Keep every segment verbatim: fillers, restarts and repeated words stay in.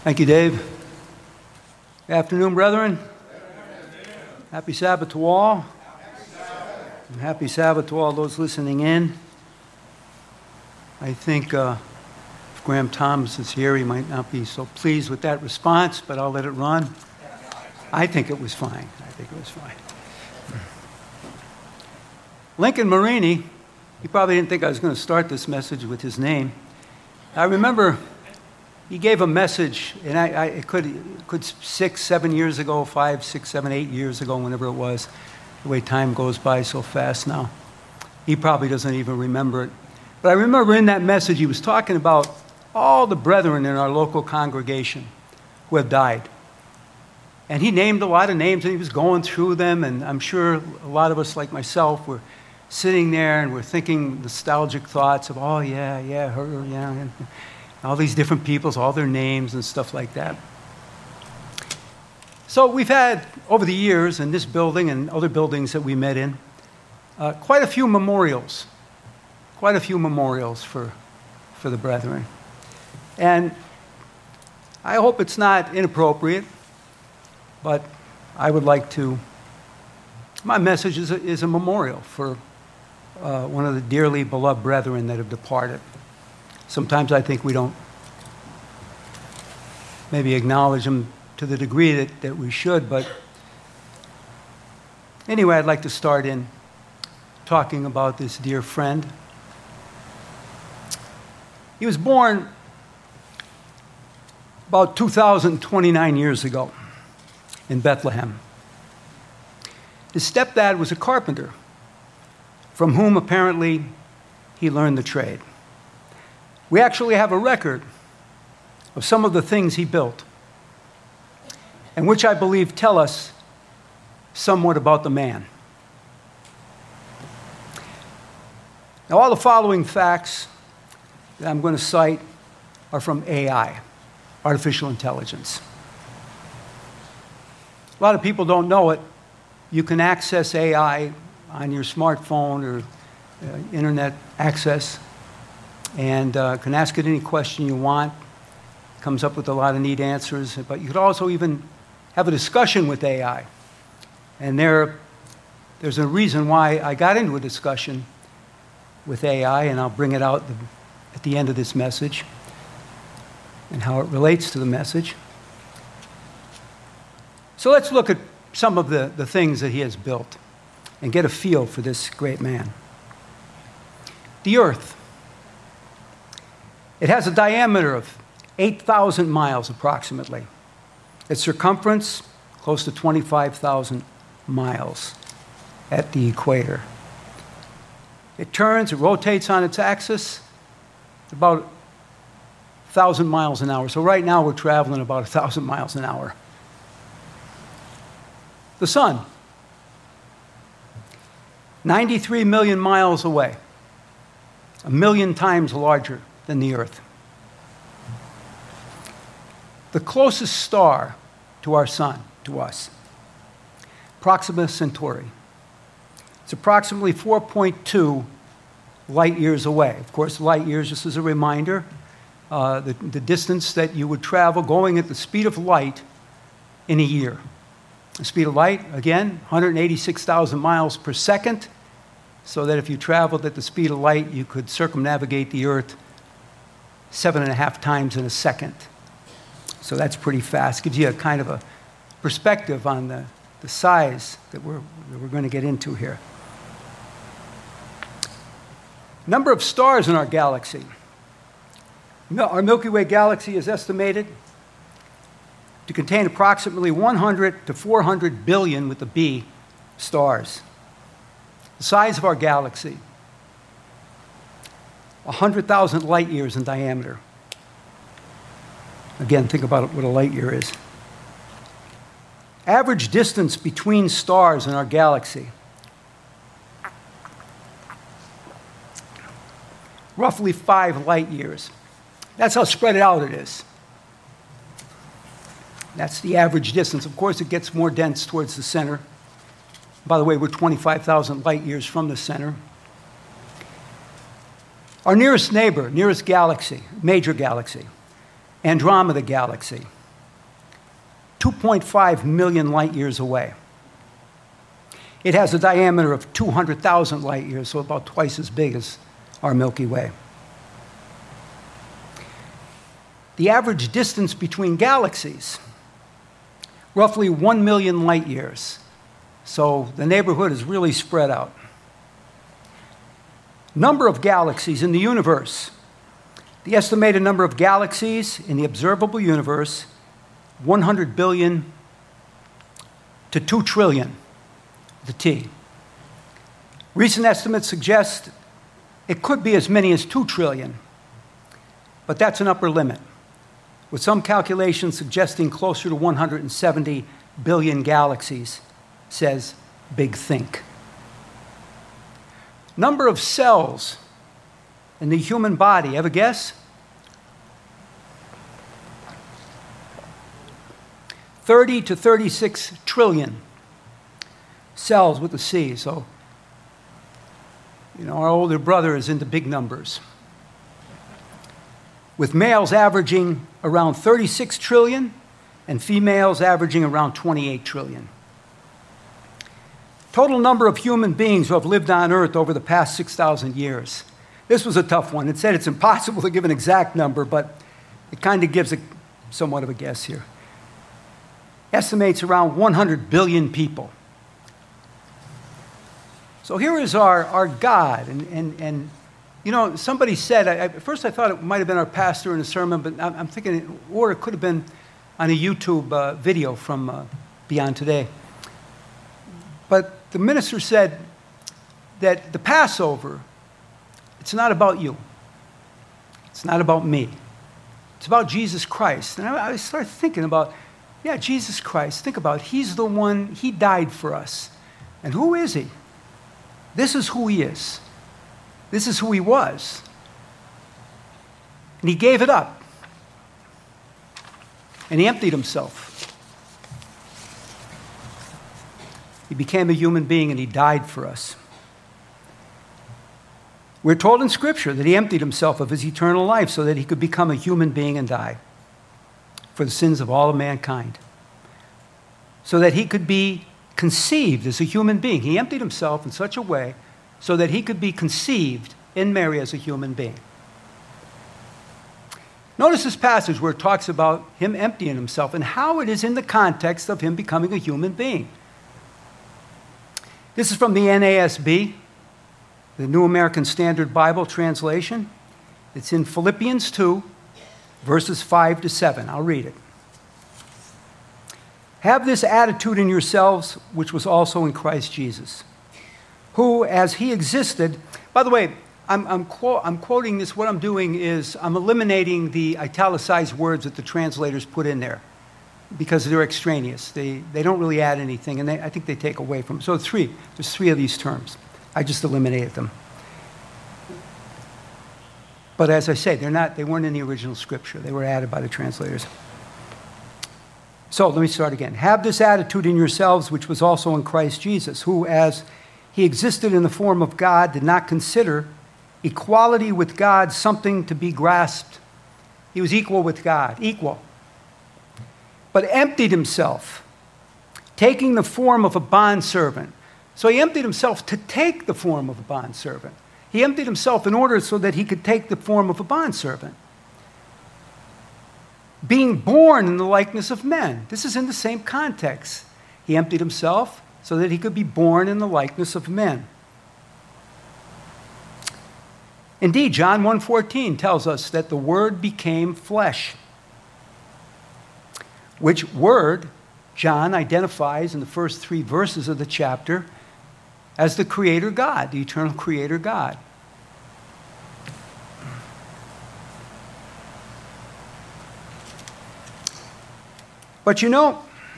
Thank you, Dave. Good afternoon, brethren. Happy Sabbath to all. And happy Sabbath to all those listening in. I think uh, if Graham Thomas is here, he might not be so pleased with that response, but I'll let it run. I think it was fine. I think it was fine. Lincoln Marini, he probably didn't think I was going to start this message with his name. I remember he gave a message, and I, I it could, it could six, seven years ago, five, six, seven, eight years ago, whenever it was, the way time goes by so fast now. He probably doesn't even remember it. But I remember in that message he was talking about all the brethren in our local congregation who have died. And he named a lot of names, and he was going through them, and I'm sure a lot of us, like myself, were sitting there and we're thinking nostalgic thoughts of, oh, yeah, yeah, her, yeah, and all these different peoples, all their names and stuff like that. So we've had, over the years, in this building and other buildings that we met in, uh, quite a few memorials, quite a few memorials for, for the brethren. And I hope it's not inappropriate, but I would like to, my message is a, is a memorial for uh, one of the dearly beloved brethren that have departed. Sometimes I think we don't maybe acknowledge them to the degree that, that we should, but anyway, I'd like to start in talking about this dear friend. He was born about two thousand twenty-nine years ago in Bethlehem. His stepdad was a carpenter, from whom apparently he learned the trade. We actually have a record of some of the things he built, and which I believe tell us somewhat about the man. Now, all the following facts that I'm going to cite are from A I, artificial intelligence. A lot of people don't know it. You can access A I on your smartphone or uh, internet access, and uh, can ask it any question you want. It comes up with a lot of neat answers, but you could also even have a discussion with A I. And there, there's a reason why I got into a discussion with A I, and I'll bring it out the, at the end of this message, and how it relates to the message. So let's look at some of the, the things that he has built and get a feel for this great man. The earth. It has a diameter of eight thousand miles approximately. Its circumference, close to twenty-five thousand miles at the equator. It turns, it rotates on its axis about one thousand miles an hour. So right now we're traveling about one thousand miles an hour. The sun, ninety-three million miles away, a million times larger than the earth. The closest star to our sun, to us, Proxima Centauri. It's approximately four point two light years away. Of course, light years, just as a reminder, uh, the, the distance that you would travel going at the speed of light in a year. The speed of light, again, one hundred eighty-six thousand miles per second, so that if you traveled at the speed of light, you could circumnavigate the earth seven and a half times in a second. So that's pretty fast. Gives you a kind of a perspective on the, the size that we're, that we're going to get into here. Number of stars in our galaxy. Our Milky Way galaxy is estimated to contain approximately one hundred to four hundred billion, with a B, stars. The size of our galaxy, one hundred thousand light years in diameter. Again, think about what a light year is. Average distance between stars in our galaxy, roughly five light years. That's how spread out it is. That's the average distance. Of course, it gets more dense towards the center. By the way, we're twenty-five thousand light years from the center. Our nearest neighbor, nearest galaxy, major galaxy, Andromeda Galaxy, two point five million light years away. It has a diameter of two hundred thousand light years, so about twice as big as our Milky Way. The average distance between galaxies, roughly one million light years. So the neighborhood is really spread out. Number of galaxies in the universe. The estimated number of galaxies in the observable universe, one hundred billion to two trillion, the T. Recent estimates suggest it could be as many as two trillion, but that's an upper limit, with some calculations suggesting closer to one hundred seventy billion galaxies, says Big Think. Number of cells in the human body, have a guess? thirty to thirty-six trillion cells with a C. So, you know, our older brother is into big numbers. With males averaging around thirty-six trillion and females averaging around twenty-eight trillion. Total number of human beings who have lived on Earth over the past six thousand years. This was a tough one. It said it's impossible to give an exact number, but it kind of gives a somewhat of a guess here. Estimates around one hundred billion people. So here is our, our God. And, and, and, you know, somebody said, I, at first I thought it might have been our pastor in a sermon, but I'm, I'm thinking, or it could have been on a YouTube uh, video from uh, Beyond Today. But the minister said that the Passover, it's not about you. It's not about me. It's about Jesus Christ. And I, I started thinking about, yeah, Jesus Christ. Think about it. He's the one, he died for us. And who is he? This is who he is. This is who he was. And he gave it up. And he emptied himself. He became a human being and he died for us. We're told in Scripture that he emptied himself of his eternal life so that he could become a human being and die for the sins of all of mankind. So that he could be conceived as a human being. He emptied himself in such a way so that he could be conceived in Mary as a human being. Notice this passage where it talks about him emptying himself and how it is in the context of him becoming a human being. This is from the N A S B, the New American Standard Bible translation. It's in Philippians two, verses five to seven. I'll read it. Have this attitude in yourselves, which was also in Christ Jesus, who, as he existed, by the way, I'm, I'm, quote, I'm quoting this, what I'm doing is I'm eliminating the italicized words that the translators put in there because they're extraneous. They, they don't really add anything, and they, I think they take away from it. So three, there's three of these terms. I just eliminated them. But as I say, they're not, they weren't in the original scripture. They were added by the translators. So let me start again. Have this attitude in yourselves, which was also in Christ Jesus, who, as he existed in the form of God, did not consider equality with God something to be grasped. He was equal with God, equal. But emptied himself, taking the form of a bondservant. So he emptied himself to take the form of a bondservant. He emptied himself in order so that he could take the form of a bondservant. Being born in the likeness of men. This is in the same context. He emptied himself so that he could be born in the likeness of men. Indeed, John one fourteen tells us that the Word became flesh, which word John identifies in the first three verses of the chapter as the Creator God, the eternal Creator God. But you know,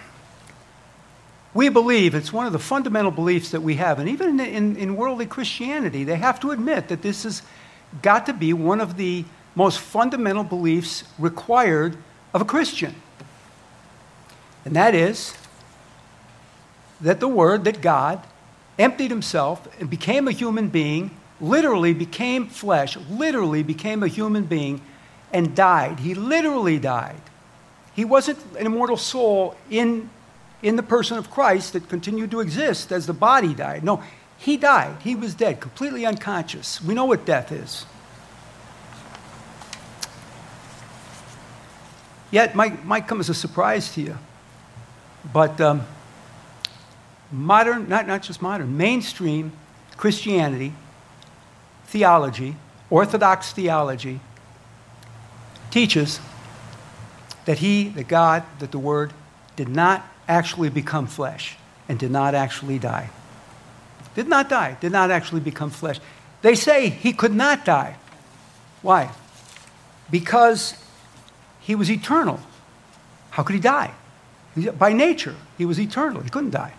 we believe, it's one of the fundamental beliefs that we have, and even in, in worldly Christianity, they have to admit that this has got to be one of the most fundamental beliefs required of a Christian. And that is that the Word, that God, emptied himself and became a human being, literally became flesh, literally became a human being, and died. He literally died. He wasn't an immortal soul in, in the person of Christ that continued to exist as the body died. No, he died. He was dead, completely unconscious. We know what death is. Yet, might, might come as a surprise to you, but um, modern, not, not just modern, mainstream Christianity, theology, Orthodox theology, teaches that he, that God, that the Word, did not actually become flesh and did not actually die. Did not die, did not actually become flesh. They say he could not die. Why? Because he was eternal. How could he die? By nature, he was eternal. He couldn't die.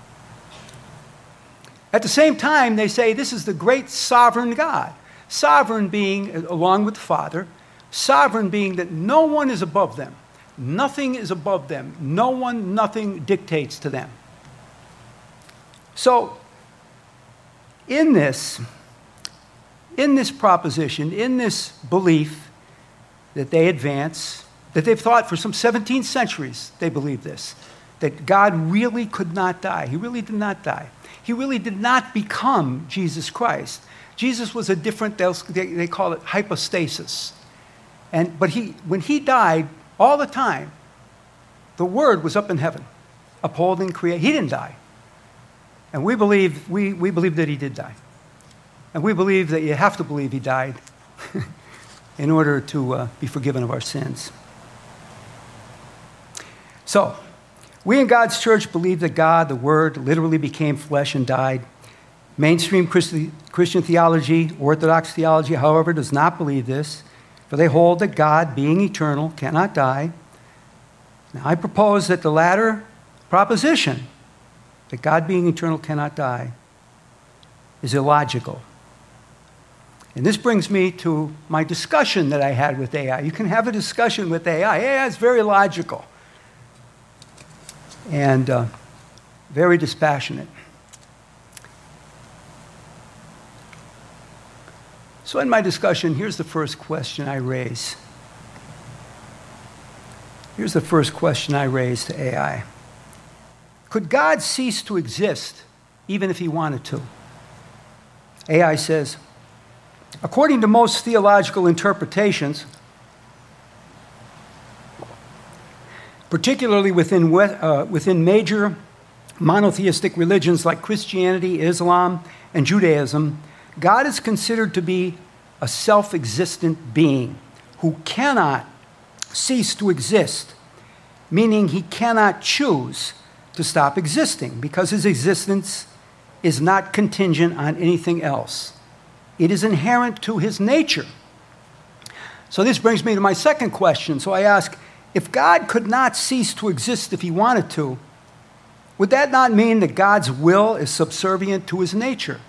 At the same time, they say this is the great sovereign God. Sovereign being, along with the Father, sovereign being that no one is above them. Nothing is above them. No one, nothing dictates to them. So, in this, in this proposition, in this belief that they advance, that they've thought for some seventeen centuries, they believe this, that God really could not die. He really did not die. He really did not become Jesus Christ. Jesus was a different, they call it hypostasis. And, but he, when he died, all the time, the Word was up in heaven, upholding, creating. He didn't die. And we believe, we, we believe that he did die. And we believe that you have to believe he died in order to uh, be forgiven of our sins. So, we in God's church believe that God, the Word, literally became flesh and died. Mainstream Christi- Christian theology, Orthodox theology, however, does not believe this, for they hold that God, being eternal, cannot die. Now, I propose that the latter proposition, that God, being eternal, cannot die, is illogical. And this brings me to my discussion that I had with A I. You can have a discussion with A I. A I is very logical and uh, very dispassionate. So in my discussion, here's the first question I raise. Here's the first question I raise to A I. Could God cease to exist even if he wanted to? A I says, according to most theological interpretations, particularly within, uh, within major monotheistic religions like Christianity, Islam, and Judaism, God is considered to be a self-existent being who cannot cease to exist, meaning he cannot choose to stop existing because his existence is not contingent on anything else. It is inherent to his nature. So this brings me to my second question. So I ask, if God could not cease to exist if he wanted to, would that not mean that God's will is subservient to his nature?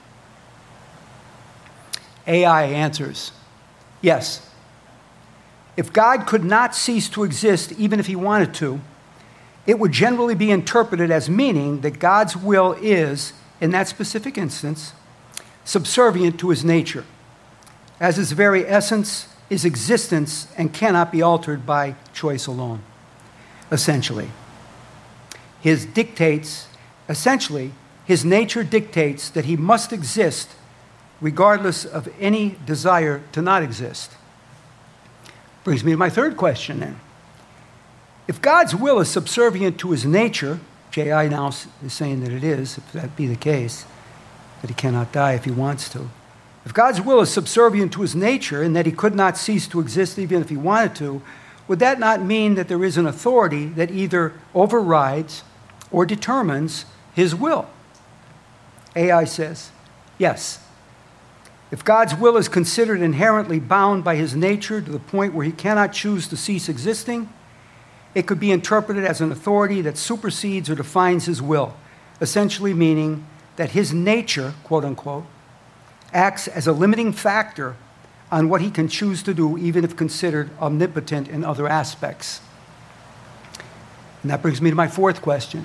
A I answers, yes. If God could not cease to exist even if he wanted to, it would generally be interpreted as meaning that God's will is, in that specific instance, subservient to his nature, as his very essence is existence and cannot be altered by choice alone. Essentially, his dictates, essentially, his nature dictates that he must exist regardless of any desire to not exist. Brings me to my third question then. If God's will is subservient to his nature, which A I now is saying that it is, if that be the case, that he cannot die if he wants to. If God's will is subservient to his nature and that he could not cease to exist even if he wanted to, would that not mean that there is an authority that either overrides or determines his will? A I says, yes. If God's will is considered inherently bound by his nature to the point where he cannot choose to cease existing, it could be interpreted as an authority that supersedes or defines his will, essentially meaning that his nature, quote unquote, acts as a limiting factor on what he can choose to do, even if considered omnipotent in other aspects. And that brings me to my fourth question.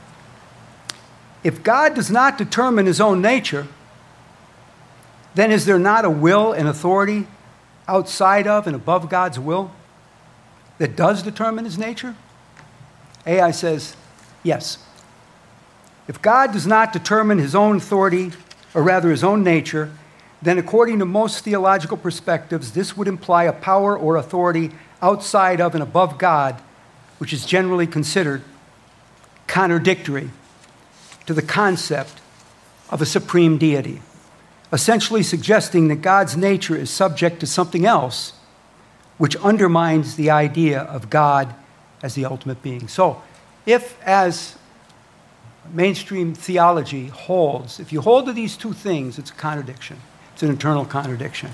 If God does not determine his own nature, then is there not a will and authority outside of and above God's will? that does determine his nature? A I says, yes. If God does not determine his own authority, or rather his own nature, then according to most theological perspectives, this would imply a power or authority outside of and above God, which is generally considered contradictory to the concept of a supreme deity, essentially suggesting that God's nature is subject to something else, which undermines the idea of God as the ultimate being. So, if as mainstream theology holds, if you hold to these two things, it's a contradiction. It's an internal contradiction.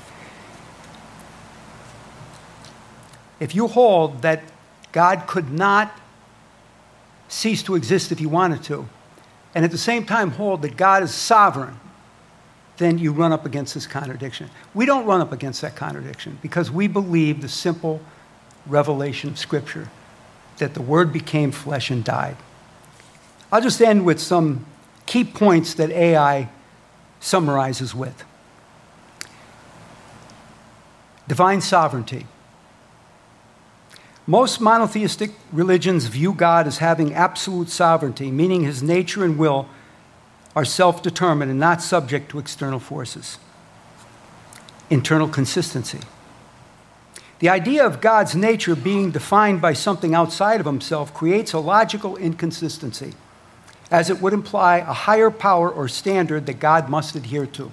If you hold that God could not cease to exist if he wanted to, and at the same time hold that God is sovereign, then you run up against this contradiction. We don't run up against that contradiction because we believe the simple revelation of Scripture, that the Word became flesh and died. I'll just end with some key points that A I summarizes with. Divine sovereignty. Most monotheistic religions view God as having absolute sovereignty, meaning his nature and will are self-determined and not subject to external forces. Internal consistency. The idea of God's nature being defined by something outside of himself creates a logical inconsistency, as it would imply a higher power or standard that God must adhere to.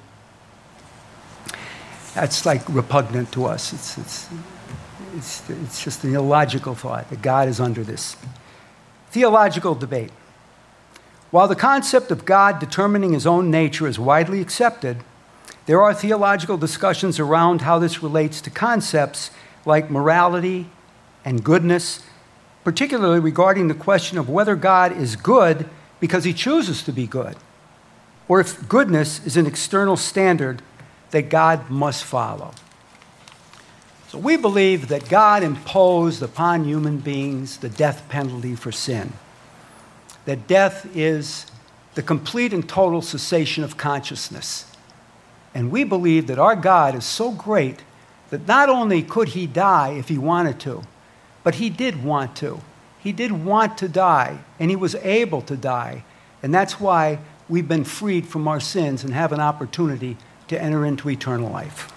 That's like repugnant to us. It's, it's, it's, it's just an illogical thought that God is under this. Theological debate. While the concept of God determining his own nature is widely accepted, there are theological discussions around how this relates to concepts like morality and goodness, particularly regarding the question of whether God is good because he chooses to be good, or if goodness is an external standard that God must follow. So we believe that God imposed upon human beings the death penalty for sin, that death is the complete and total cessation of consciousness. And we believe that our God is so great that not only could he die if he wanted to, but he did want to. He did want to die, and he was able to die. And that's why we've been freed from our sins and have an opportunity to enter into eternal life.